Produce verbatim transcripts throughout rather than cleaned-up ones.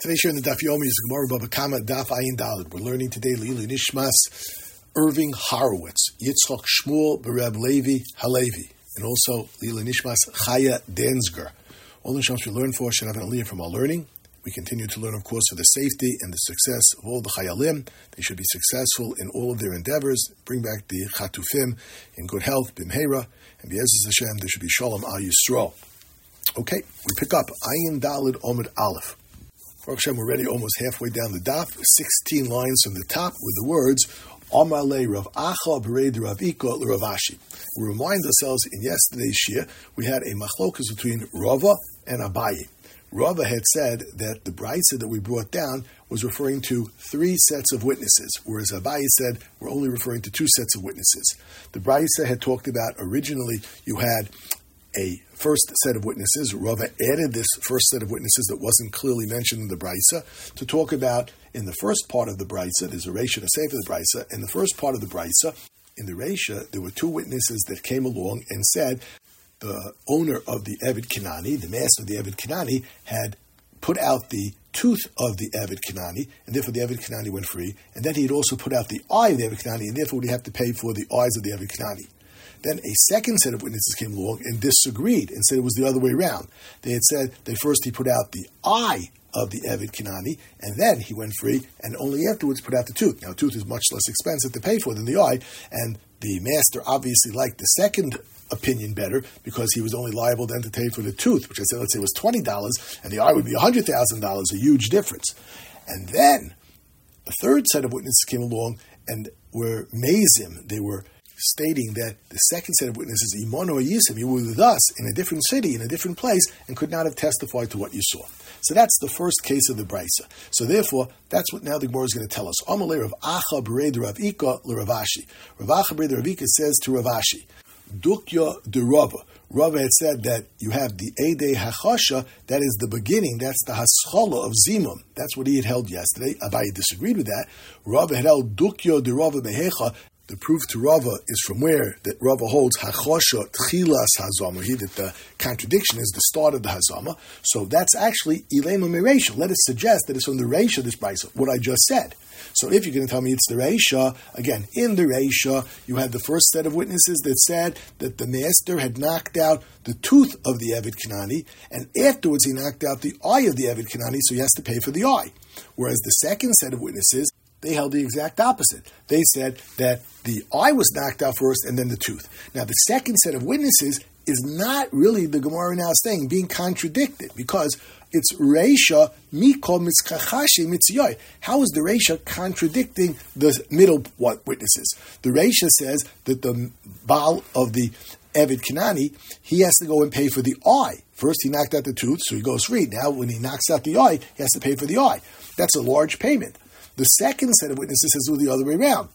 Today's share in the Daf Yomi is Gemara Bava Kama Daf Ayin Daled. We're learning today Leilu Nishmas Irving Horowitz, Yitzchak Shmuel Bereb Levi Halevi, and also Leilu Nishmas Chaya Densger. All the Shams we learn for should have an aliyah from our learning. We continue to learn, of course, for the safety and the success of all the Chayalim. They should be successful in all of their endeavors. Bring back the Chatufim in good health, Bimheira, and Be'ezus Hashem, there should be Shalom Al Yisrael. Okay, we pick up Ayin Daled Omid Aleph. Baruch Hashem, we're already almost halfway down the daf, sixteen lines from the top with the words Amar le Rav Acha Bered Rav Ika le Rav Ashi. We remind ourselves in yesterday's shir we had a machlokas between Rava and Abaye. Rava had said that the brisa that we brought down was referring to three sets of witnesses, whereas Abaye said we're only referring to two sets of witnesses. The brisa had talked about originally you had a first set of witnesses. Rava added this first set of witnesses that wasn't clearly mentioned in the brisa to talk about in the first part of the brisa. There's a reisha and a sefer of the brisa. In the first part of the brisa, in the reisha, there were two witnesses that came along and said the owner of the Eved Kinani, the master of the Eved Kinani, had put out the tooth of the Eved Kinani, and therefore the Eved Kinani went free. And then he had also put out the eye of the Eved Kinani, and therefore would have to pay for the eyes of the Eved Kinani. Then a second set of witnesses came along and disagreed and said it was the other way around. They had said that first he put out the eye of the Eved Kinani, and then he went free, and only afterwards put out the tooth. Now, a tooth is much less expensive to pay for than the eye, and the master obviously liked the second opinion better because he was only liable then to pay for the tooth, which I said, let's say was twenty dollars, and the eye would be one hundred thousand dollars, a huge difference. And then a third set of witnesses came along and were mazim. They were stating that the second set of witnesses, Imon or Yisim, you were with us in a different city, in a different place, and could not have testified to what you saw. So that's the first case of the brisa. So therefore, that's what now the Gemara is going to tell us. Amalei Rav Acha Bered Rav Ika le Rav Ashi. Rav Acha Bered Rav Ika says to Rav Ashi, Dukya de Rava. Rava had said that you have the Eidei Hachasha, that is the beginning, that's the Haschala of Zimum. That's what he had held yesterday. Abaye disagreed with that. Rava had held Dukya de Rava Behecha. The proof to Rava is from where that Rava holds Hachosha Tchilas Hazama, here that the contradiction is the start of the Hazama. So that's actually Ilema Mereisha. Let us suggest that it's from the Reisha, this Brisa, what I just said. So if you're going to tell me it's the Reisha, again, in the Reisha, you had the first set of witnesses that said that the master had knocked out the tooth of the Eved Kinani, and afterwards he knocked out the eye of the Eved Kinani, so he has to pay for the eye. Whereas the second set of witnesses, they held the exact opposite. They said that the eye was knocked out first and then the tooth. Now, the second set of witnesses is not really the Gemara now saying being contradicted because it's Reisha Miko Mitzkachashi Mitziyoy. How is the Reisha contradicting the middle witnesses? The Reisha says that the Baal of the Eved Kinani, he has to go and pay for the eye. First, he knocked out the tooth, so he goes free. Now, when he knocks out the eye, he has to pay for the eye. That's a large payment. The second set of witnesses says do the other way around.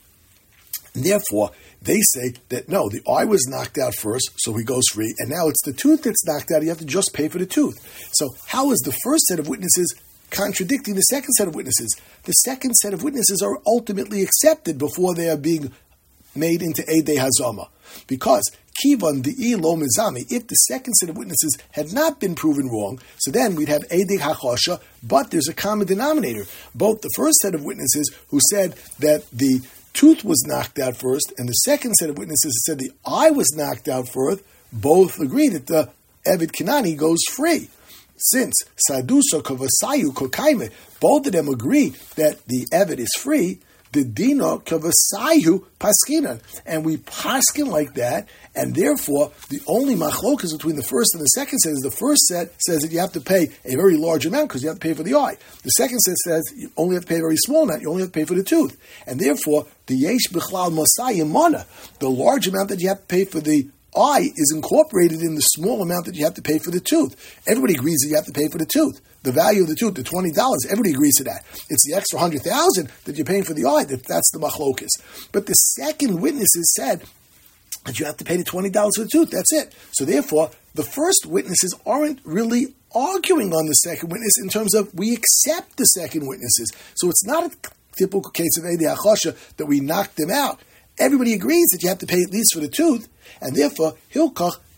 And therefore, they say that no, the eye was knocked out first, so he goes free, and now it's the tooth that's knocked out, you have to just pay for the tooth. So how is the first set of witnesses contradicting the second set of witnesses? The second set of witnesses are ultimately accepted before they are being made into Eidei Hazama. Because Kivan the lo mizami, if the second set of witnesses had not been proven wrong, so then we'd have Eidei Hachosha, but there's a common denominator. Both the first set of witnesses who said that the tooth was knocked out first, and the second set of witnesses who said the eye was knocked out first, both agree that the Eved Kinani goes free. Since Saduso Kavasayu Kokaime, both of them agree that the Eved is free, the Dino Kavasayu Paskinan. And we paskin like that, and therefore the only machlokas between the first and the second set is the first set says that you have to pay a very large amount because you have to pay for the eye. The second set says you only have to pay a very small amount, you only have to pay for the tooth. And therefore, the Yesh Bichlal Masayim Mana, the large amount that you have to pay for the eye is incorporated in the small amount that you have to pay for the tooth. Everybody agrees that you have to pay for the tooth. The value of the tooth, the twenty dollars, everybody agrees to that. It's the extra one hundred thousand dollars that you're paying for the eye, that that's the machlokas. But the second witnesses said that you have to pay the twenty dollars for the tooth, that's it. So therefore, the first witnesses aren't really arguing on the second witness in terms of we accept the second witnesses. So it's not a typical case of Eidei Hachosha that we knocked them out. Everybody agrees that you have to pay at least for the tooth, and therefore, Hilkach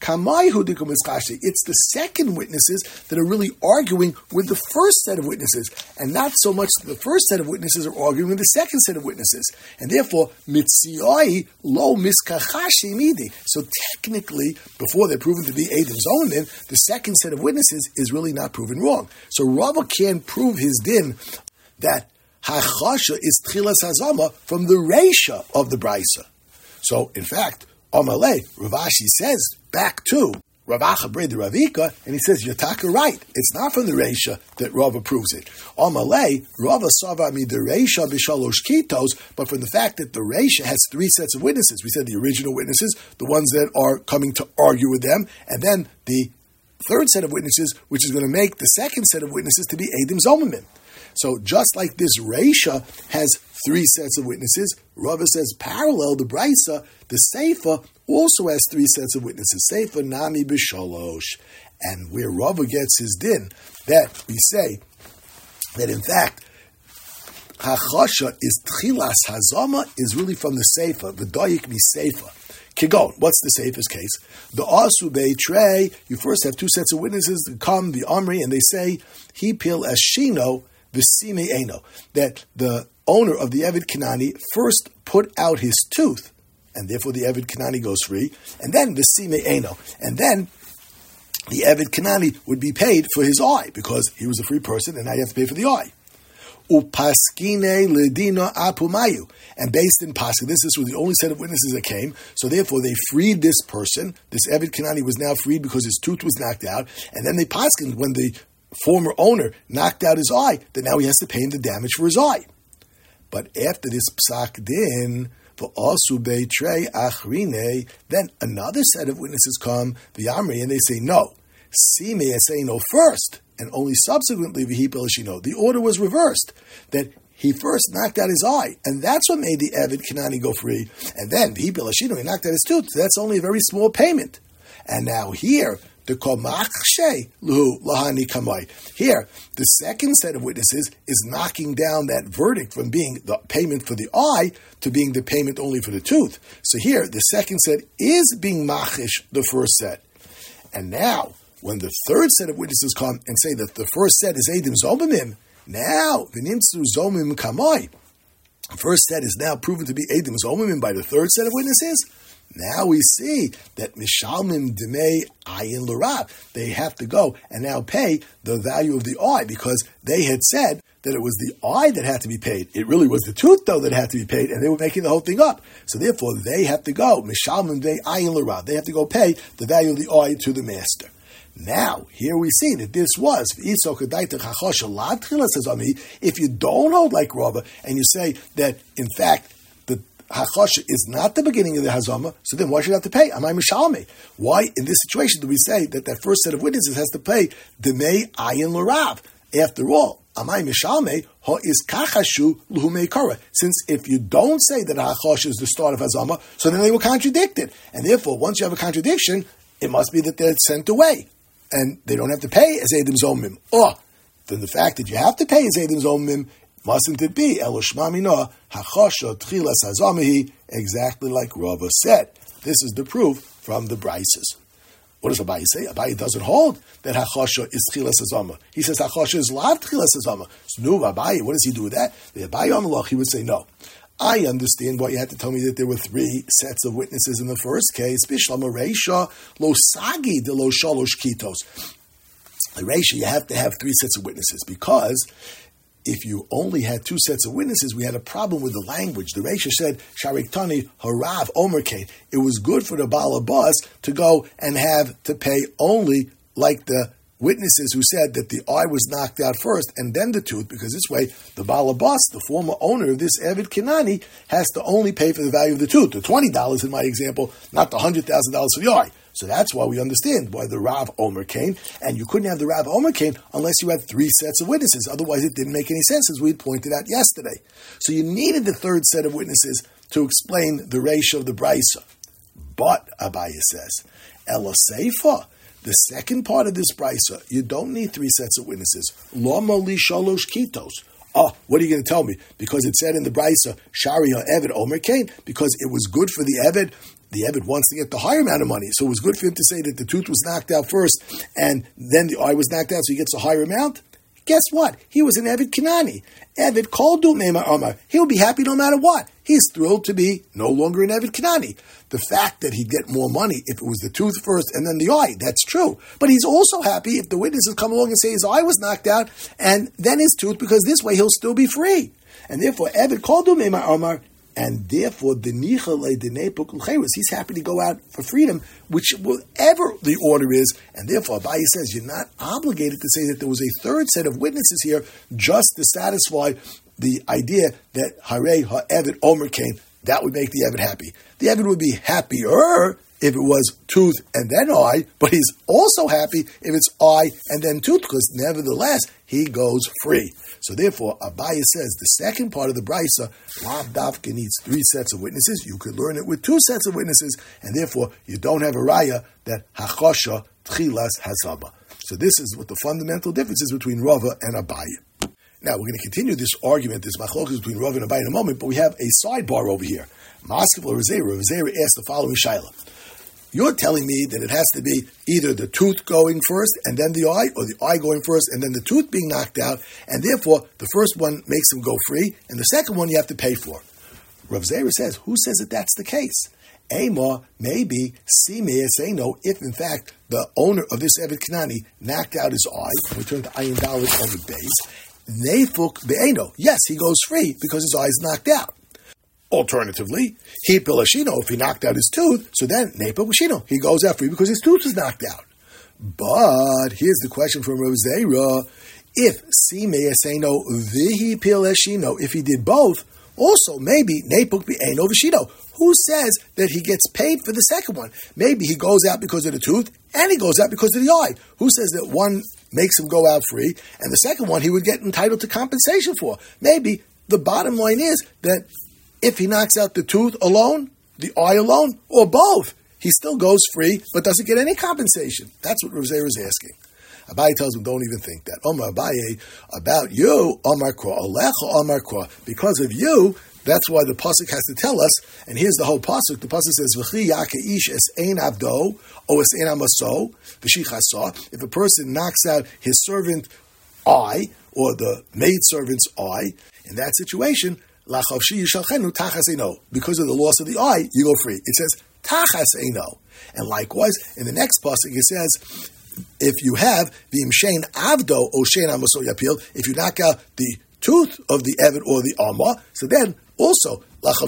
It's the second witnesses that are really arguing with the first set of witnesses, and not so much the first set of witnesses are arguing with the second set of witnesses. And therefore, mitzioi lo miskachashi midi. So technically, before they're proven to be Eidim Zomim, the second set of witnesses is really not proven wrong. So Rava can't prove his din that hachasha is tchilas hazama from the reisha of the brisa. So, in fact, Amalei, Rav Ashi says back to Rav Acha Breda Ravika, and he says, you're taka right. It's not from the reisha that Rava proves it. Amalei, Rava sava mi the reisha b'shalosh kitos, but from the fact that the reisha has three sets of witnesses. We said the original witnesses, the ones that are coming to argue with them, and then the third set of witnesses, which is going to make the second set of witnesses to be Eidim Zomimim. So just like this Reisha has three sets of witnesses, Rava says parallel, the Brisa, the Seifa also has three sets of witnesses. Seifa Nami B'Shalosh. And where Rava gets his din, that we say that in fact, Hachasha is Tchilas Hazama is really from the Seifa, the Doyik Mi Seifa. Kigon, what's the safest case? The Asu Beitrei, you first have two sets of witnesses that come, the Omri, and they say, He Pil Eshino, V'Sime Eno, that the owner of the Eved Kanani first put out his tooth, and therefore the Eved Kanani goes free, and then V'Sime Eno, and then the Eved Kanani would be paid for his eye, because he was a free person, and now you have to pay for the eye. Upaskine ledina apumayu, and based in Pasuk, this, this was the only set of witnesses that came, so therefore they freed this person. This Eved Kanani was now freed because his tooth was knocked out, and then they paskined when the former owner knocked out his eye, that now he has to pay him the damage for his eye. But after this psak din, for asu beitrei achrine, then another set of witnesses come, the Amri, and they say no. Sime say no first, and only subsequently v'hi pelashino. The order was reversed, that he first knocked out his eye, and that's what made the Eved Kanani go free. And then v'hi pelashino, he knocked out his tooth. That's only a very small payment. And now here, the komachshe luhu lahani kamai. Here, the second set of witnesses is knocking down that verdict from being the payment for the eye to being the payment only for the tooth. So here, the second set is being machish the first set. And now, when the third set of witnesses come and say that the first set is Eidim Zomimim, now, v'nimtzu zomim kamai, the first set is now proven to be Eidim Zomimim by the third set of witnesses. Now we see that Mishalmim Demei Ayin L'Rav, they have to go and now pay the value of the eye, because they had said that it was the eye that had to be paid. It really was the tooth, though, that had to be paid, and they were making the whole thing up. So therefore, they have to go, Mishalmim Demei Ayin L'Rav, they have to go pay the value of the eye to the master. Now, here we see that this was, if you don't hold like Rava, and you say that, in fact, Hachasha is not the beginning of the Hazama, so then why should I have to pay? Amai Mishalme. Why, in this situation, do we say that that first set of witnesses has to pay Demei Ayin L'Rav? After all, Amai Mishalme, Ho is Kachashu L'Humei Kara. Since if you don't say that Hachasha is the start of Hazama, so then they will contradict it. And therefore, once you have a contradiction, it must be that they're sent away. And they don't have to pay as Eidim Zomim. Or, then the fact that you have to pay as Eidim Zomim, mustn't it be Eloshma Mina Hachasha Tchilas Hazamihi, exactly like Rava said? This is the proof from the Brises. What does Abaye say? Abaye doesn't hold that Hachasha is Tchilas Hazama. He says Hachasha is Lav Tchilas Hazama. So no, Abaye, what does he do with that? The Abaye Amalach, he would say no. I understand why you had to tell me that there were three sets of witnesses in the first case. Bishlama Reisha Lo Sagi de Lo Shalosh Kitos. The Reisha, you have to have three sets of witnesses, because if you only had two sets of witnesses, we had a problem with the language. The Reisha said, Shariktani Harav Omerkain. It was good for the Baal Abbas to go and have to pay only like the witnesses who said that the eye was knocked out first and then the tooth, because this way the Baal Abbas, the former owner of this Eved Kanani, has to only pay for the value of the tooth, the twenty dollars in my example, not the one hundred thousand dollars for the eye. So that's why we understand why the Rav Omer came, and you couldn't have the Rav Omer came unless you had three sets of witnesses. Otherwise, it didn't make any sense, as we had pointed out yesterday. So you needed the third set of witnesses to explain the ratio of the Brisa. But, Abaye says, Ela Seifa, the second part of this Brisa, you don't need three sets of witnesses. Lama li shalosh kitos. Oh, what are you going to tell me? Because it said in the Brisa, Shari ha'eved Omer Kain, because it was good for the Eved. The Eved wants to get the higher amount of money, so it was good for him to say that the tooth was knocked out first, and then the eye was knocked out, so he gets a higher amount. Guess what? He was an Eved Kanani. Eved called Du Meimar Omar. He'll be happy no matter what. He's thrilled to be no longer an Eved Kanani. The fact that he'd get more money if it was the tooth first and then the eye, that's true. But he's also happy if the witnesses come along and say his eye was knocked out and then his tooth, because this way he'll still be free. And therefore, Eved called Du Meimar Omar, and therefore, the nichale the nepuk l'cheirus, he's happy to go out for freedom, which whatever the order is. And therefore, Abaye says you're not obligated to say that there was a third set of witnesses here just to satisfy the idea that Harei ha'eved Omer Kain, that would make the Eved happy. The Eved would be happier if it was tooth and then eye, but he's also happy if it's eye and then tooth, because nevertheless, he goes free. So therefore, Abaye says the second part of the Brisa, Lav Davka needs three sets of witnesses. You could learn it with two sets of witnesses, and therefore you don't have a raya that Hachosha Tchilas Hazaba. So this is what the fundamental difference is between Rava and Abaye. Now we're going to continue this argument, this machlokas between Rava and Abaye in a moment, but we have a sidebar over here. Maskav Rav Zera, Rav Zera asked the following shaila. You're telling me that it has to be either the tooth going first and then the eye, or the eye going first and then the tooth being knocked out, and therefore the first one makes him go free, and the second one you have to pay for. Rav Zera says, who says that that's the case? Amar, maybe, Simei say no, if in fact the owner of this Eved Kanani knocked out his eye, and we turn to Ayin Dalet on the base, Nefuk be'eno, yes, he goes free because his eye is knocked out. Alternatively, he pilashino, if he knocked out his tooth, so then nepa washino, he goes out free because his tooth is knocked out. But here's the question from Rav Zera: if simei aseno vihi pilashino, if he did both, also maybe nepuk be'eno v'shino. Who says that he gets paid for the second one? Maybe he goes out because of the tooth and he goes out because of the eye. Who says that one makes him go out free and the second one he would get entitled to compensation for? Maybe the bottom line is that if he knocks out the tooth alone, the eye alone, or both, he still goes free, but doesn't get any compensation. That's what Rav Zera is asking. Abaye tells him, don't even think that. Omar Abaye, about you, Omar Kra, Alecha Omar Kra, because of you, that's why the pasuk has to tell us, and here's the whole pasuk. The pasuk says, V'chi yake ish es ein avdo, o es ein amaso, v'shi chasa. If a person knocks out his servant eye, or the maid servant's eye, in that situation, because of the loss of the eye, you go free. It says, tachas eino. And likewise, in the next pasuk, it says, if you have the imshein avdo o shein amaso yapil, if you knock out the tooth of the eved or the amma, so then also,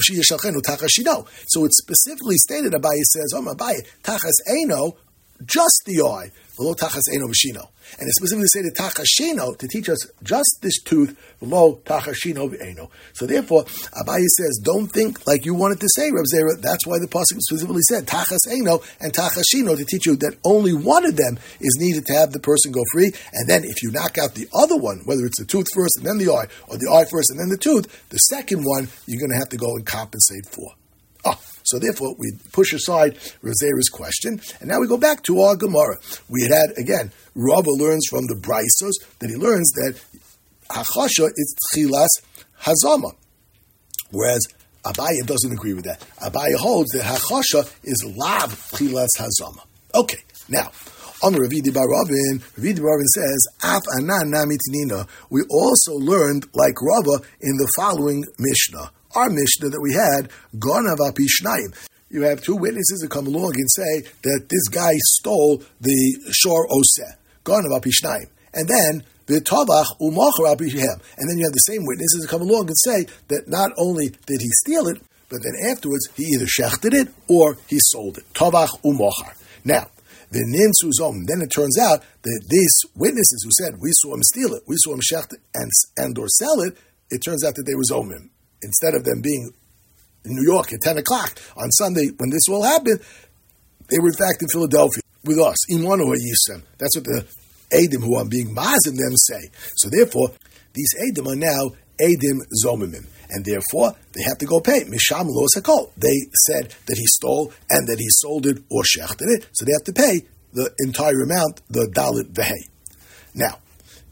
so it's specifically stated, Abaye says, oh, Abaye, tachas eino, just the eye, below tachas eino v'shino. And it specifically stated tachashino to teach us just this tooth below tachashino v'eno. So therefore, Abaye says, don't think like you wanted to say, Rav Zera. That's why the pasuk specifically said tachas eno and tachashino to teach you that only one of them is needed to have the person go free. And then if you knock out the other one, whether it's the tooth first and then the eye, or the eye first and then the tooth, the second one you're going to have to go and compensate for. Oh. So therefore, we push aside Rav Zera's question, and now we go back to our Gemara. We had, had again, Rava learns from the Brisos that he learns that Hachasha is Tchilas Hazama, whereas Abaye doesn't agree with that. Abaye holds that Hachasha is Lav Tchilas Hazama. Okay, now, on Ravidi Bar Ravin, Ravidi Bar Ravin says, Af anan namitinina. We also learned, like Rava, in the following Mishnah. Our Mishnah that we had, Gonav al pi shnayim. You have two witnesses that come along and say that this guy stole the shor oseh. Gonav al pi shnayim. And then, the tovach u'mocher al pi shehem. And then you have the same witnesses that come along and say that not only did he steal it, but then afterwards he either shechted it or he sold it. Tovach u'mocher. Now, the nimtzu zom. Then it turns out that these witnesses who said, we saw him steal it, we saw him shecht it and, and or sell it, it turns out that they were zomim. Instead of them being in New York at ten o'clock on Sunday when this all happened, they were in fact in Philadelphia with us. Imanu ha'yisem. That's what the Edim who are being mazim them say. So therefore, these Edim are now Edim zomimim. And therefore, they have to go pay. Misham lo sakol. They said that he stole and that he sold it or shechted it. So they have to pay the entire amount, the dalit vehei. Now,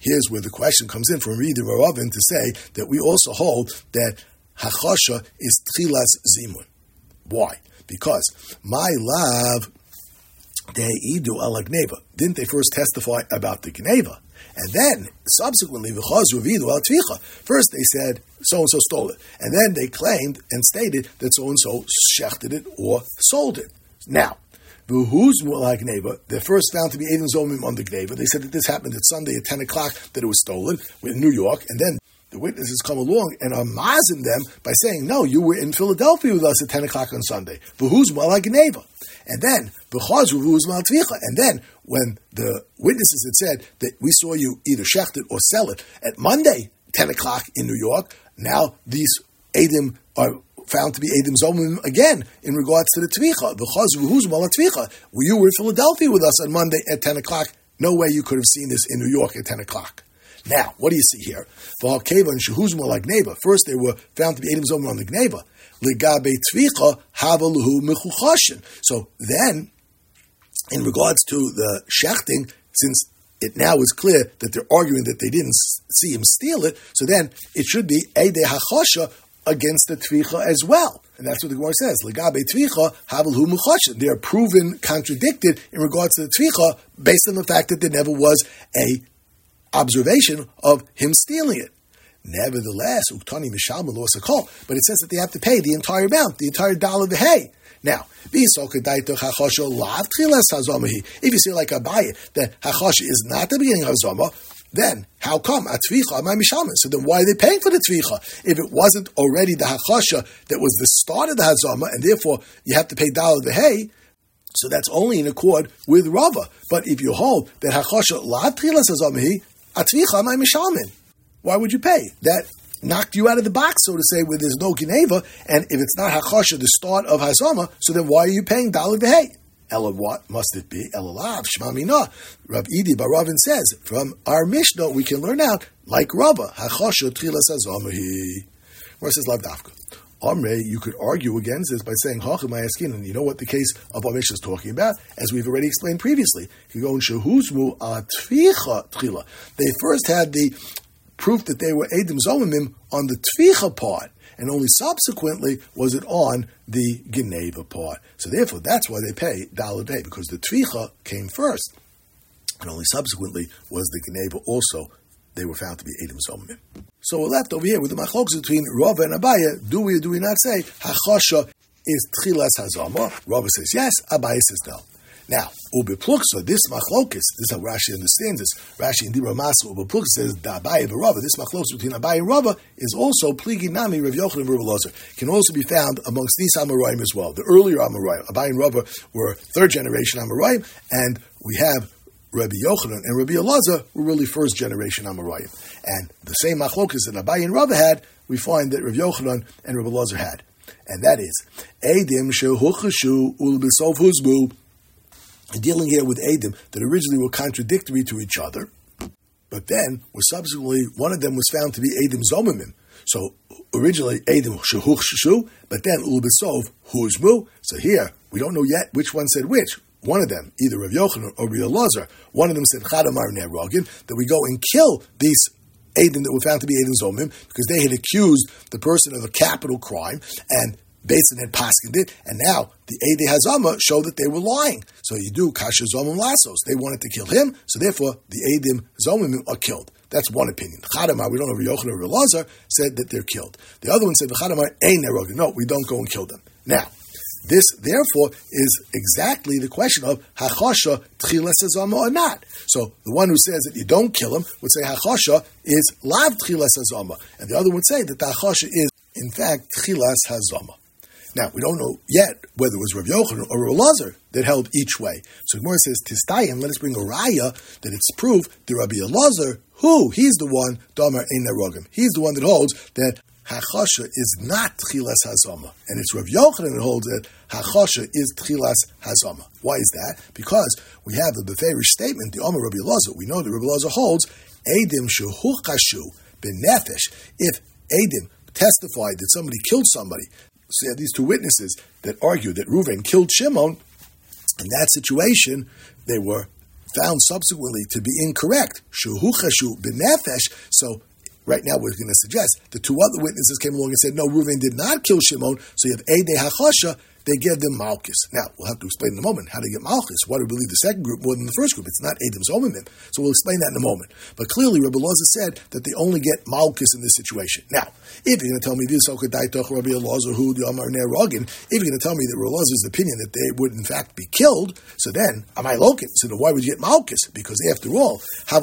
here's where the question comes in from Reader Ravin to say that we also hold that hachasha is tchilas zimun. Why? Because my love, they idu ala gneva. Didn't they first testify about the gneva? And then, subsequently, v'chazru v'idu al tvicha. First they said, so-and-so stole it. And then they claimed and stated that so-and-so shechted it or sold it. Now, v'huz mu'al gneva, they're first found to be Eidim Zomim on the gneva. They said that this happened at Sunday at ten o'clock, that it was stolen in New York, and then the witnesses come along and are mazing them by saying, no, you were in Philadelphia with us at ten o'clock on Sunday. V'huz mu'al gneva. And then, v'chazru v'huz mu'al tvicha. And then, when the witnesses had said that we saw you either shecht it or sell it at Monday, ten o'clock in New York, now these Eidim are found to be Eidim Zomim again in regards to the Tvicha. V'chazru v'huz mu'al tvicha. You were in Philadelphia with us on Monday at ten o'clock. No way you could have seen this in New York at ten o'clock. Now, what do you see here? First, they were found to be Eidim Zomim on the Gneva. So then, in regards to the shechting, since it now is clear that they're arguing that they didn't see him steal it, so then it should be Eidei Hachasha against the Tvicha as well. And that's what the Gemara says. Legabe Tvicha, Havelhu Mechashin. They are proven contradicted in regards to the Tvicha based on the fact that there never was a observation of him stealing it. Nevertheless, Uktani Mishalma lost a call, but it says that they have to pay the entire amount, the entire dollar of the hay. Now, if you say like Abaye that Hachasha is not the beginning of Hazama, then how come? So then why are they paying for the Tvicha? If it wasn't already the Hachasha that was the start of the Hazama, and therefore you have to pay dollar of the hay, so that's only in accord with Rava. But if you hold that Hachasha lav tchilas hazamahi, atvicha my mishalmin, why would you pay? That knocked you out of the box, so to say, where there's no Geneva, and if it's not Hachasha, the start of Hazama, so then why are you paying dollar v'hei? Ella, what must it be? Ella lav, shma mina. Rav Idi Baravin says, from our Mishnah, we can learn out, like Rava, Hachasha tchilas hazamahi. Where it says lav dafka. Amre, you could argue against this by saying, Hachim Ayaskin, and you know what the case of our Mishnah is talking about, as we've already explained previously. You go in Shehuzmu Atficha Tchila. They first had the proof that they were Eidim Zomimim on the Tficha part, and only subsequently was it on the Geneva part. So therefore, that's why they pay dollar day, because the Tficha came first, and only subsequently was the Geneva also. They were found to be Eidim Zomimim. So we're left over here with the machlokas between Rava and Abaye. Do we or do we not say Hachasha is Tchilas Hazama? Rava says yes, Abaye says no. Now, Ubepluksa, this machlokas, this is how Rashi understands this. Rashi in Dibra Masa, Ubepluksa says the Abaye and Rava. This machlokas between Abaye and Rava is also Pligi Nami Rav Yochanan and Rav Elazar. Can also be found amongst these Amoraim as well. The earlier Amoraim, Abaye and Rava were third generation Amoraim, and we have Rabbi Yochanan and Rabbi Elazar were really first generation Amoraim. And the same machlokas that Abaye and Rava had, we find that Rabbi Yochanan and Rabbi Elazar had. And that is, Eidim shehuchashu ulbisov huzbu, dealing here with Eidim that originally were contradictory to each other, but then was subsequently, one of them was found to be Eidim Zomimim. So originally Eidim shehuchashu, but then ulbisov huzbu. So here, we don't know yet which one said which. One of them, either Rav Yochanan or Rav Elazar, one of them said Chadamar Nerogin, that we go and kill these Eidim that were found to be Eidim Zomim, because they had accused the person of a capital crime, and Beitzin had paskined it, and now the Eidei Hazama show that they were lying. So you do Kasha Zomim Lasos. They wanted to kill him, so therefore the Eidim Zomim are killed. That's one opinion. Chadamar, we don't know Rav Yochanan or Rav Elazar, said that they're killed. The other one said, Chadamar Ein Nerogin. No, we don't go and kill them. Now, this, therefore, is exactly the question of Hachasha Tchilas Hazama or not. So the one who says that you don't kill him would say Hachasha is Lav Tchilas Hazama, and the other would say that the Hachasha is, in fact, Tchilas Hazama. Now, we don't know yet whether it was Rav Yochanan or Rav Elazar that held each way. So Gemara says, Tistayim, let us bring a raya that it's proof that Rabbi Elazar, who? He's the one, Damar Ein Nerogim. He's the one that holds that Hachasha is not Tchilas Hazama. And it's Rav Yochanan that holds that Hachasha is Tchilas Hazama. Why is that? Because we have the Beferish statement, the Omer Rabbi Elazar. We know that Rabbi Elazar holds, Eidim shehuchashu b'nefesh. If Eidim testified that somebody killed somebody, so you have these two witnesses that argue that Reuven killed Shimon, in that situation, they were found subsequently to be incorrect, shuhu chashu b'nefesh, so right now we're going to suggest the two other witnesses came along and said, no, Reuven did not kill Shimon, so you have Eidei HaChosha, they gave them Malchus. Now, we'll have to explain in a moment how to get Malchus. Why do we believe the second group more than the first group? It's not Eidim Zomimim. So we'll explain that in a moment. But clearly, Rabbi Elazar said that they only get Malchus in this situation. Now, if you're going to tell me this, if you're going to tell me that Rabbi Elazar's opinion that they would in fact be killed, so then, am I lokin? So then why would you get Malchus? Because after all,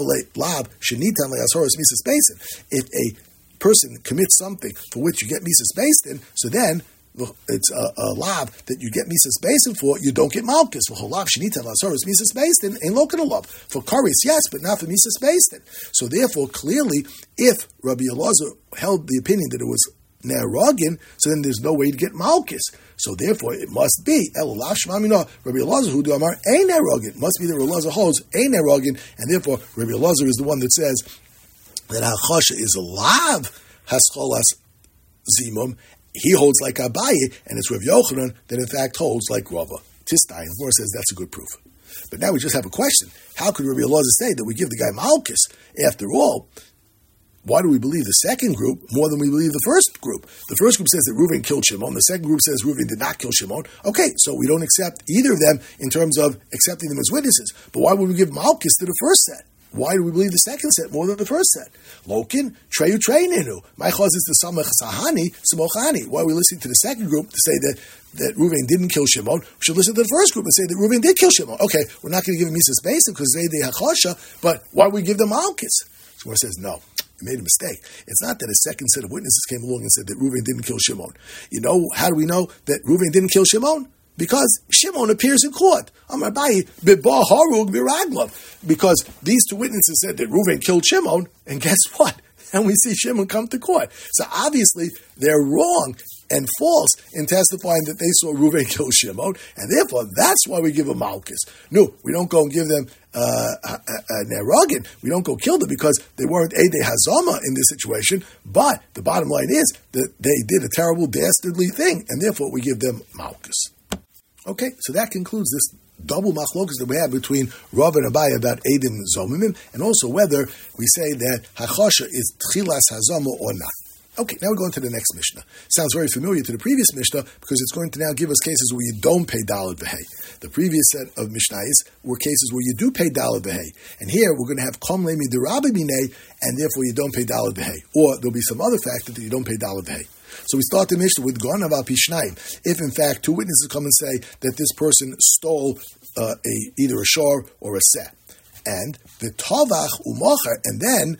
if a person commits something for which you get Mises Basin, so then it's a, a lav that you get Mises Basin for, you don't get Malchus. For Mises Basin ain't local love. For Karis, yes, but not for Mises Basin. So therefore, clearly, if Rabbi Elazar held the opinion that it was Neragin, so then there's no way to get Malchus. So therefore, it must be Elulav Shmamina Rabbi Elazar who do Amar a Neragin. Must be that Rabbi Elazar holds a Neragin, and therefore Rabbi Elazar is the one that says that Hachasha is a lav hascholas zimum. He holds like Abaye, and it's Rav Yochanan that in fact holds like Rava. Tistai, and Gemara says that's a good proof. But now we just have a question. How could Rabbi Elazar say that we give the guy Malchus? After all, why do we believe the second group more than we believe the first group? The first group says that Reuven killed Shimon. The second group says Reuven did not kill Shimon. Okay, so we don't accept either of them in terms of accepting them as witnesses. But why would we give Malchus to the first set? Why do we believe the second set more than the first set? Lokin, treyu treinenu. My chaz is the samach sahani, samochani. Why are we listening to the second group to say that, that Reuven didn't kill Shimon? We should listen to the first group and say that Reuven did kill Shimon. Okay, we're not going to give him Mises Basin because they the hachasha, but why would we give them Malchus? So says, no, you made a mistake. It's not that a second set of witnesses came along and said that Reuven didn't kill Shimon. You know, how do we know that Reuven didn't kill Shimon? Because Shimon appears in court. Because these two witnesses said that Reuven killed Shimon, and guess what? And we see Shimon come to court. So obviously they're wrong and false in testifying that they saw Reuven kill Shimon, and therefore that's why we give them Malchus. No, we don't go and give them uh, a, a Neragin. We don't go kill them because they weren't Eidei Hazama in this situation, but the bottom line is that they did a terrible, dastardly thing, and therefore we give them Malchus. Okay, so that concludes this double machlokas that we have between Rav and Abaye about Eidim Zomimim, and also whether we say that Hachasha is Tchilas Hazama or not. Okay, now we go into the next Mishnah. Sounds very familiar to the previous Mishnah because it's going to now give us cases where you don't pay Daled V'hei. The previous set of Mishnayos were cases where you do pay Daled V'hei. And here we're going to have Kom Lemi D'Rabbi Minei, and therefore you don't pay Daled V'hei. Or there'll be some other factor that you don't pay Daled V'hei. So we start the Mishnah with Gonav al Pishnayim. If in fact two witnesses come and say that this person stole uh, a either a shor or a seh, and the Tavach u'mocher, and then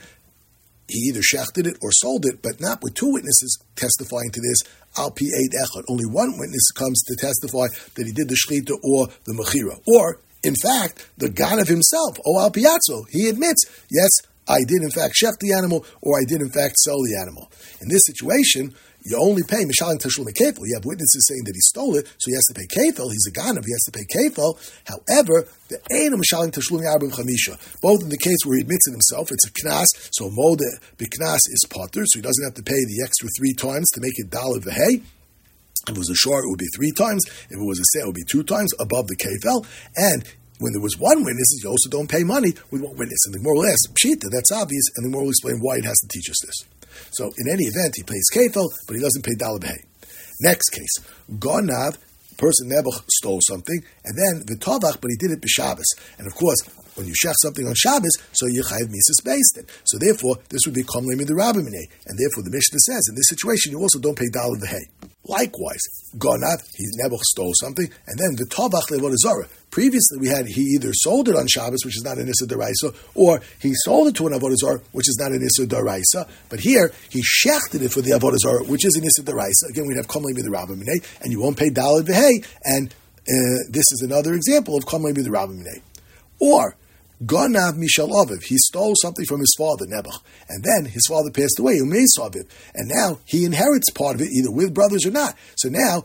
he either shechted it or sold it, but not with two witnesses testifying to this, al pi eid echad. Only one witness comes to testify that he did the shechita or the mechira. Or, in fact, the Ganav himself, o al piazzo, he admits, yes, I did in fact shech the animal, or I did in fact sell the animal. In this situation, you only pay Mishalim Tashlum Kefil. You have witnesses saying that he stole it, so he has to pay Kefil. He's a Ganav, he has to pay Kefil. However, the Ein Mishalim Tashlum Arbim Chamisha. Both in the case where he admits it himself, it's a Knas, so Mode Biknas is Potter, so he doesn't have to pay the extra three times to make it Daled V'hei. If it was a shor, it would be three times. If it was a seh, it would be two times above the Kefil. And when there was one witness, you also don't pay money with one witness. And the Gemara will ask, Pshita, that's obvious, and the Gemara will explain why it has to teach us this. So in any event, he pays kefil, but he doesn't pay daled v'hei. Next case, Gonav, person Nebuch stole something, and then v'tovach, but he did it b'Shabbos. And of course, when you shech something on Shabbos, so you chayav mises beistin. So therefore, this would be kom lemi d'Rabbi minei. And therefore, the Mishnah says, in this situation, you also don't pay daled v'hei. Likewise, Gonav, he Nebuch stole something, and then v'tovach le'avodah zarah. Previously, we had he either sold it on Shabbos, which is not an Issa D'Oraisa, or he sold it to an Avodah Zarah, which is not an Issa D'Oraisa. But here, he shechted it for the Avodah Zarah, which is an Issa D'Oraisa. Again, we'd have Kom Lemi D'Rabbi Minei, and you won't pay Daled V'hei, and uh, this is another example of Kom Lemi D'Rabbi Minei. Or, Gonav Mishal Aviv, he stole something from his father, Nebuch, and then his father passed away, Umeis Aviv, and now he inherits part of it, either with brothers or not. So now,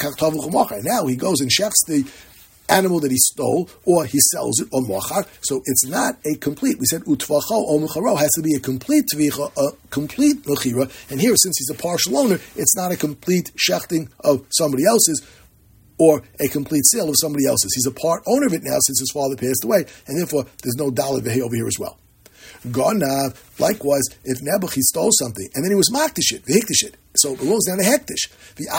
and now he goes and shechs the animal that he stole, or he sells it, or mochar. So it's not a complete. We said utvacho or mecharo has to be a complete tvicha, a complete mechira. And here, since he's a partial owner, it's not a complete shechting of somebody else's. or a complete sale of somebody else's. He's a part owner of it now since his father passed away, and therefore there's no daled v'hei over here as well. Ganav, likewise, if Nebuch, he stole something, and then he was makdish it, v'hikdish it, so it belongs now to hektish.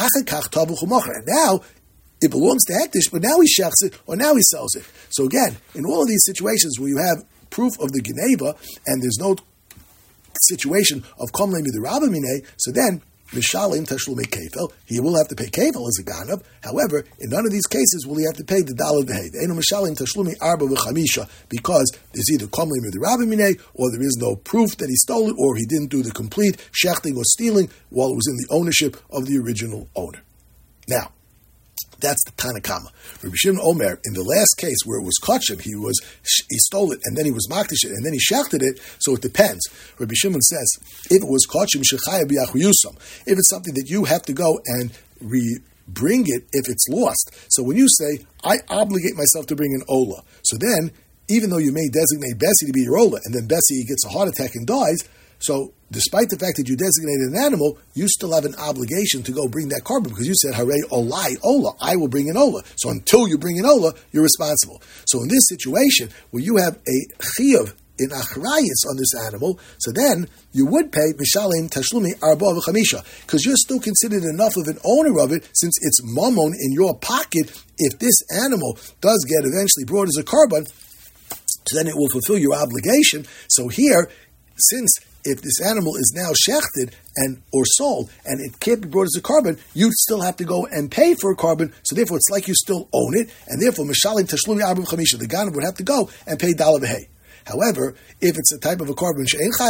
And now, it belongs to hektish, but now he shechs it, or now he sells it. So again, in all of these situations where you have proof of the geneva, and there's no situation of komlei midirabah minei, so then, Mishalim Tashlumei Kefel, he will have to pay Kefel as a Ganav. However, in none of these cases will he have to pay the Daled V'hei. Eino Mishalim Tashlumei Arba V'chamisha, because there's either Komlei Midirabah Minei, or there is no proof that he stole it, or he didn't do the complete shechting or stealing while it was in the ownership of the original owner. Now, that's the Tanakama. Rabbi Shimon Omer, in the last case where it was kachim, he was he stole it and then he was makdish it and then he shechted it. So it depends. Rabbi Shimon says if it was kachim shechaya b'yachuyusam, if it's something that you have to go and re bring it if it's lost. So when you say I obligate myself to bring an ola, so then even though you may designate Bessie to be your ola and then Bessie gets a heart attack and dies, so despite the fact that you designated an animal, you still have an obligation to go bring that carbon because you said, Hare olai ola, I will bring an ola. So until you bring an ola, you're responsible. So in this situation, where you have a chiyuv in achrayis on this animal, so then you would pay mishalim tashlumi arba v'chamisha because you're still considered enough of an owner of it since it's mammon in your pocket. If this animal does get eventually brought as a carbon, then it will fulfill your obligation. So here, since if this animal is now shechted and or sold and it can't be brought as a carbon, you still have to go and pay for a carbon. So therefore, it's like you still own it, and therefore, mishalim tashlumi arba v'chamisha, the ganav would have to go and pay daled v'hei. However, if it's a type of a carbon,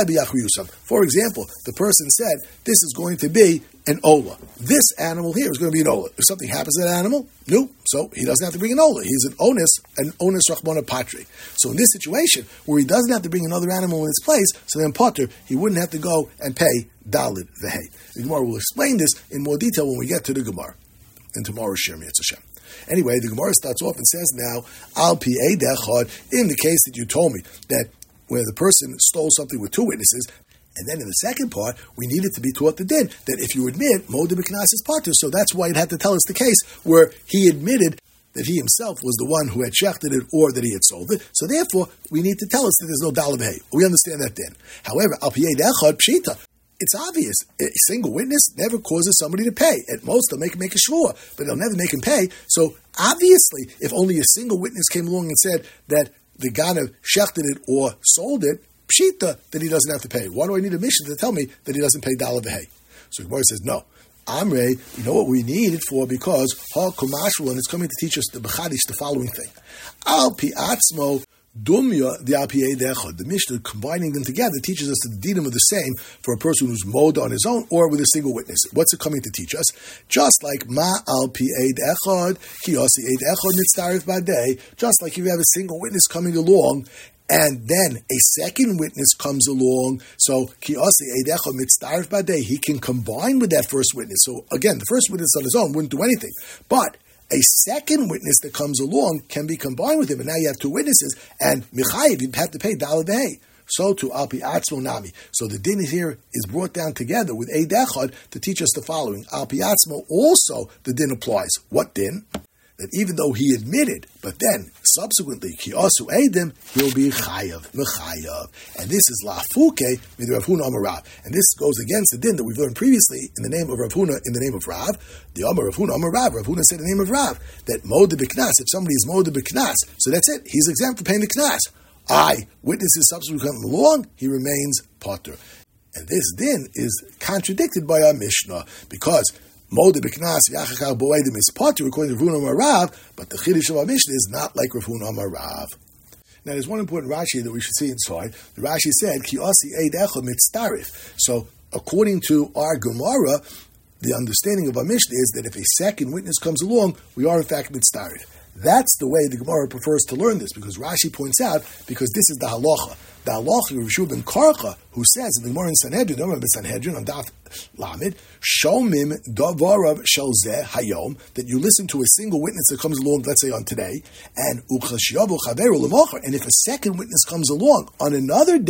for example, the person said, this is going to be an ola. This animal here is going to be an ola. If something happens to that animal, no, so he doesn't have to bring an ola. He's an onus, an onus rachmana patri. So in this situation, where he doesn't have to bring another animal in its place, so then potter, he wouldn't have to go and pay daled v'hei. The Gemara will explain this in more detail when we get to the Gemara in tomorrow's Shir Mitzvah Hashem. Anyway, the Gemara starts off and says now, Al pi eidechad, in the case that you told me that where the person stole something with two witnesses, and then in the second part, we needed to be taught the din, that if you admit, Moed b'knas is parter, so that's why it had to tell us the case where he admitted that he himself was the one who had shechted it or that he had sold it, so therefore, we need to tell us that there's no daled v'hei. We understand that then. However, Al pi eidechad pshita, it's obvious. A single witness never causes somebody to pay. At most, they'll make him make a shvur, but they'll never make him pay. So obviously, if only a single witness came along and said that the ganav shechted it or sold it, pshita, that he doesn't have to pay. Why do I need a mission to tell me that he doesn't pay daled v'hei? So Gemara says, no. Amrei, you know what we need it for? Because ha kumashul, and it's coming to teach us the bechadish, the following thing. Al pi atzmo, Dumya, the Alpiyei Dechad, the Mishnah, combining them together, teaches us the dinim of the same for a person who's mowed on his own or with a single witness. What's it coming to teach us? Just like Ma Alpiyei Dechad, Kiosi Eid Echad Mitzdarif Badei, just like if you have a single witness coming along, and then a second witness comes along, so Kiosi Eid Echad Mitzdarif Badei, he can combine with that first witness. So again, the first witness on his own wouldn't do anything. But a second witness that comes along can be combined with him, and now you have two witnesses, and Michayiv, you'd have to pay daled v'hei. So to Alpi Atzmo Nami. So the din here is brought down together with Eid Echad to teach us the following. Alpi Atzmo also the din applies. What din? That even though he admitted, but then subsequently Kiyasu Eidim, he'll be Chayav, Mechayav. And this is Lafuke with Rav Huna Amar Rav. And this goes against the din that we've learned previously in the name of Rav Huna, in the name of Rav. The Amar Rav Huna Amar Rav. Rav Huna said in the name of Rav that Moed b'knas, if somebody is Moed b'knas, so that's it. He's exempt from paying the knas. I, witnesses subsequently come along, he remains potter. And this din is contradicted by our Mishnah because Moed b'knas v'achachar bo'edim is potter according to Rav Huna Amar Rav, but the chiddush of our Mishnah is not like Rav Huna Amar Rav. Now, there's one important Rashi that we should see inside. The Rashi said, Ki asi eid echad mitzdarif. So, according to our Gemara, the understanding of our Mishnah is that if a second witness comes along, we are in fact mitzdarif. That's the way the Gemara prefers to learn this, because Rashi points out, because this is the halacha. The halacha of Rishu ben Karcha, who says in the Gemara in Sanhedrin, remember Sanhedrin on Daf Lamed, Shomim davarav shel zeh hayom, that you listen to a single witness that comes along, let's say on today, and uchashiyavu chaveru l'mocher, and if a second witness comes along on another day,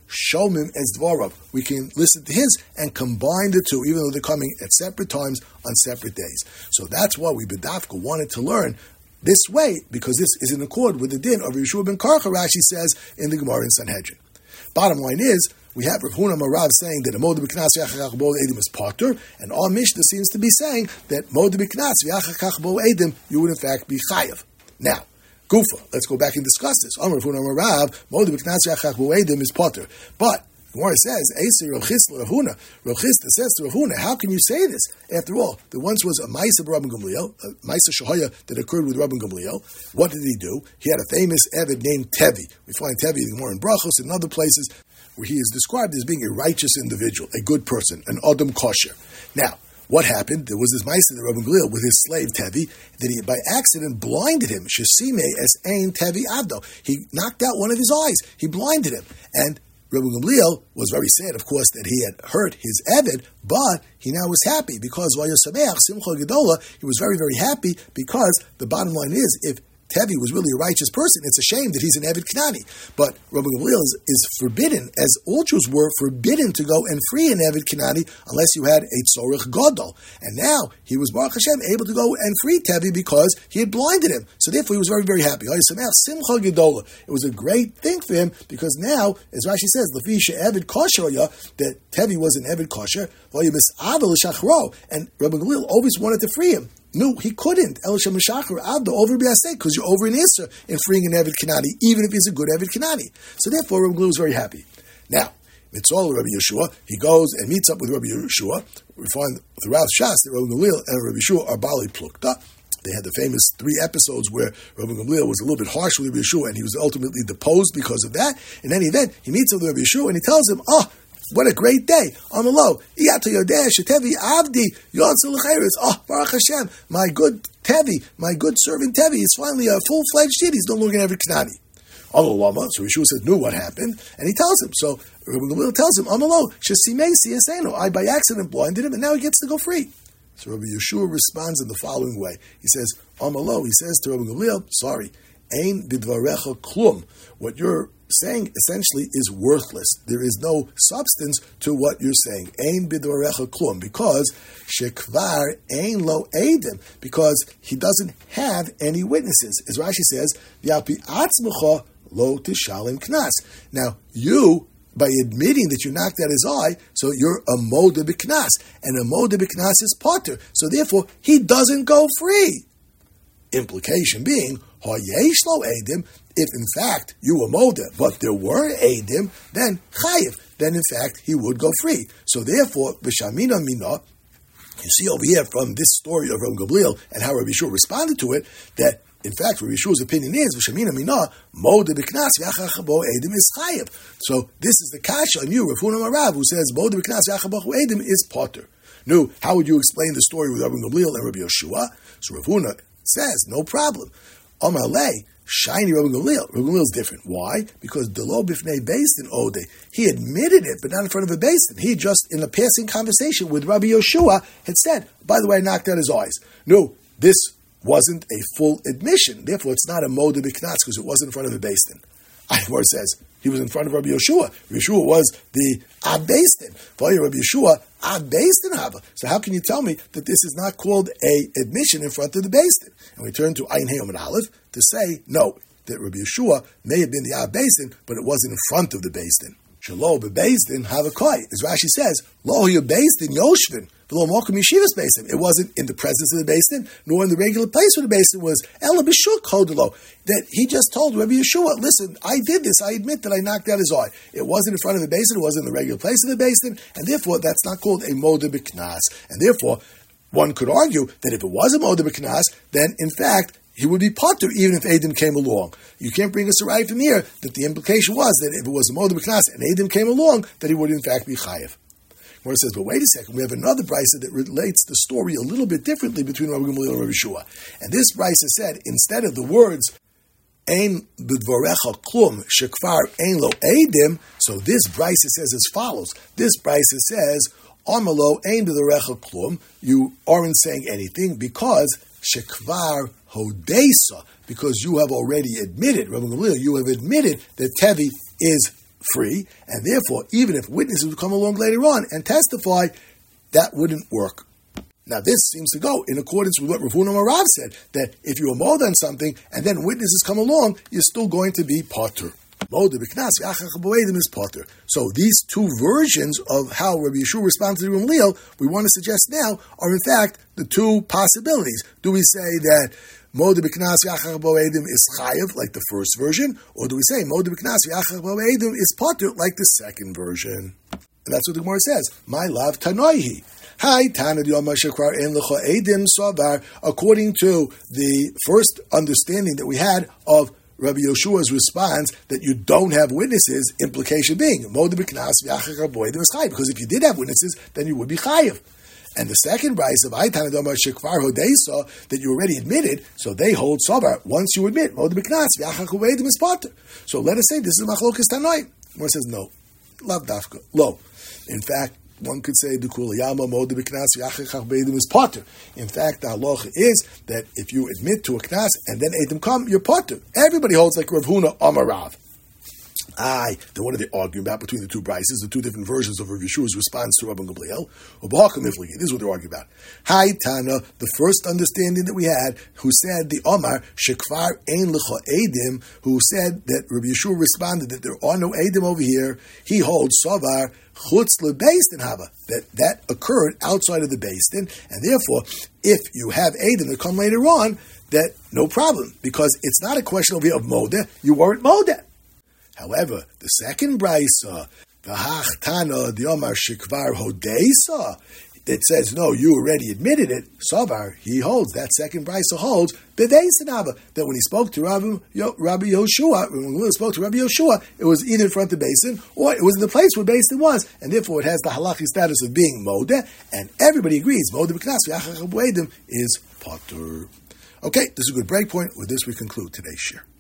shomim as dvarav. We can listen to his and combine the two, even though they're coming at separate times on separate days. So that's why we B'dafka wanted to learn this way, because this is in accord with the din of Yeshua ben Karcha, Rashi says in the Gemara in Sanhedrin. Bottom line is, we have Rav Huna Marav saying that a Moed B'Knas V'Yachakach Bo Edim is Potter, and our Mishnah seems to be saying that Moed B'Knas V'Yachakach Bo Edim, you would in fact be Chayav. Now, Gufa, let's go back and discuss this. Amar Rav Huna Marav, Moed B'Knas V'Yachakach Bo Edim is Potter. But Gemara says, Eser Rav Chisda Rav Huna. Rav Chisda says to Rav Huna, how can you say this? After all, there once was a Maisa Rabban Gamliel, a Maisa Shahaya that occurred with Rabban Gamliel. What did he do? He had a famous Eved named Tevi. We find Tevi in the Gemara in Brachos and other places where he is described as being a righteous individual, a good person, an Adam Kosher. Now, what happened? There was this Maisa that Rabban Gamliel with his slave Tevi that he by accident blinded him. Shesime es ein Tevi Abdo. He knocked out one of his eyes. He blinded him. And Rabban Gamliel was very sad, of course, that he had hurt his Eved, but he now was happy because Simcha Gedola, he was very, very happy because the bottom line is, if Tevi was really a righteous person, it's a shame that he's an Eved Knani. But Rabban Gamliel is, is forbidden, as all Jews were forbidden to go and free an Eved Knani unless you had a Tzorich Gadol. And now he was, Baruch Hashem, able to go and free Tevi because he had blinded him. So therefore he was very, very happy. Simcha Gedola. It was a great thing for him because now, as Rashi says, Lefisha Eved Kosher, that Tevi was an Eved Kosher, and Rabban Gamliel always wanted to free him. No, he couldn't. Elisha Meshachar Abda over B'Yaseh, because you're over in Isra in freeing an Eved Kanani, even if he's a good Eved Kanani. So therefore, Rabban Gamliel was very happy. Now, Mitzvah Rabbi Yeshua, he goes and meets up with Rabbi Yeshua. We find throughout Shas that Rabban Gamliel and Rabbi Yeshua are Bali Plukta. They had the famous three episodes where Rabban Gamliel was a little bit harsh with Rabbi Yeshua, and he was ultimately deposed because of that. In any event, he meets up with Rabbi Yeshua, and he tells him, oh, what a great day. Amalo. Avdi. Oh, Baruch Hashem. My good Tevi, my good servant Tevi is finally a full-fledged Yid. He's no longer an Eved Knani. Amalama. So Yeshua says, no, what happened? And he tells him. So Rabban Gamliel tells him, Amalo. I by accident blinded him, and now he gets to go free. So Rabbi Yeshua responds in the following way. He says, Amalo. He says to Rabban Gamliel, sorry, Ein bidvarecha klum. What you're saying essentially is worthless. There is no substance to what you're saying. Ein bidvarecha klum, because shekvar ein lo edim, because he doesn't have any witnesses. As Rashi says, Yapi atzmecha lo tishalim knas. Now you, by admitting that you knocked out his eye, so you're a moda b'knas, and a moda b'knas is potter. So therefore, he doesn't go free. Implication being, Hayesh lo edim, if in fact you were moda, but there were edim, then chayiv, then in fact he would go free. So therefore, b'shamina mina, you see over here from this story of Rabban Gamliel and how Rabbi Yeshua responded to it, that in fact Rabbi Yeshua's opinion is, b'shamina mina, moda b'knas v'achachabo edim is chayiv. So this is the kasha on you, Rav Huna Marav, who says moda b'knas v'achachabo edim is potter. Now, how would you explain the story with Rabban Gamliel and Rabbi Yeshua? So Rav Huna says, no problem. Amalei, shiny Rabban Gamliel. Rabban Gamliel is different. Why? Because Delo Bifnei Beistin Ode. He admitted it, but not in front of a Beistin. He just, in a passing conversation with Rabbi Yeshua, had said, by the way, I knocked out his eyes. No, this wasn't a full admission. Therefore, it's not a Moda B'Knatz because it wasn't in front of a Beistin. Where it says, he was in front of Rabbi Yeshua. Rabbi Yeshua was the Ab Beistin. V'aya Rabbi Yeshua, Ab Beistin Hava. So how can you tell me that this is not called a admission in front of the Beistin? And we turn to Ayin Hayom and Aleph to say, no, that Rabbi Yeshua may have been the Ab Beistin, but it wasn't in front of the Beistin. Shelo beBeisdin have a koi. As Rashi says, Lo hu beIsdin yoshvin. V'lo mokum yeshivas beisdin. It wasn't in the presence of the beisdin, nor in the regular place where the beisdin was. Ela b'shuk hodelo. That he just told Rabbi Yeshua, listen, I did this. I admit that I knocked out his eye. It wasn't in front of the beisdin. It wasn't in the regular place of the beisdin, and therefore that's not called a moda b'knas. And therefore, one could argue that if it was a moda b'knas, then in fact he would be potter even if Adam came along. You can't bring us a right from here that the implication was that if it was a moda b'knas and Adam came along, that he would in fact be chayiv. Where it says, but wait a second, we have another brisa that relates the story a little bit differently between Rabbi Gamliel and Rabbi Yeshua. And this brisa said, instead of the words, Ein b'dvarecha klum shekvar ein lo edim, so this brisa says as follows. This brisa says, Amalo ein b'dvarecha klum, you aren't saying anything because shekvar hodesa, because you have already admitted, Rabbi Gamliel, you have admitted that Tevi is free, and therefore, even if witnesses would come along later on and testify, that wouldn't work. Now, this seems to go in accordance with what Rav Huna Marav said, that if you are moed on something and then witnesses come along, you're still going to be potter. Moed b'knas v'achach b'oedim is potter. So these two versions of how Rabbi Yeshua responds to the Gamliel, we want to suggest now, are in fact the two possibilities. Do we say that Moed b'knas v'achach b'oedim is chayav, like the first version, or do we say Moed b'knas v'achach b'oedim is potter, like the second version? And that's what the Gemara says. My love tanoihi. Hi, Tanad Yom Shekvar En Lecha Edim Savar. According to the first understanding that we had of Rabbi Yeshua's response that you don't have witnesses, implication being Moed b'knas v'achach b'oedim is chayav, because if you did have witnesses, then you would be chayav. And the second brayso of Hi Tanad Yom Shekvar Hodeisa that you already admitted, so they hold Savar. Once you admit Moed b'knas v'achach b'oedim is potter. So let us say this is Machlokas Tanoi. One says no, lav dafka, lo. In fact, one could say the kuliyama moed b'knas v'achach b'oedim is potter. In fact, the halacha is that if you admit to a knas and then edim come, you're potter. Everybody holds like Rav Huna Amarav. Aye, then what are they arguing about between the two brises, the two different versions of Rav Yeshua's response to Rabbi Gamliel? This is what they're arguing about. Hi Tana, the first understanding that we had, who said the Omar Shekvar Ein Lecha Edim, who said that Rabbi Yeshua responded that there are no Edim over here. He holds Savar Chutz leBeis Din Hava, that that occurred outside of the Beis Din, and therefore, if you have Edim that come later on, that no problem, because it's not a question over here of Modeh, you weren't Modeh. However, the second brayso, v'hach tana the Omar Shekvar Hodeisa, that says, no, you already admitted it, Savar, he holds, that second brayso holds, b'deis Din Hava, that when he spoke to Rabbi, Rabbi Yoshua, when he spoke to Rabbi Yoshua, it was either in front of the basin, or it was in the place where basin was, and therefore it has the halachic status of being Modeh, and everybody agrees, Moed b'knas v'achach b'oedim is potter. Okay, this is a good break point. With this, we conclude today's share.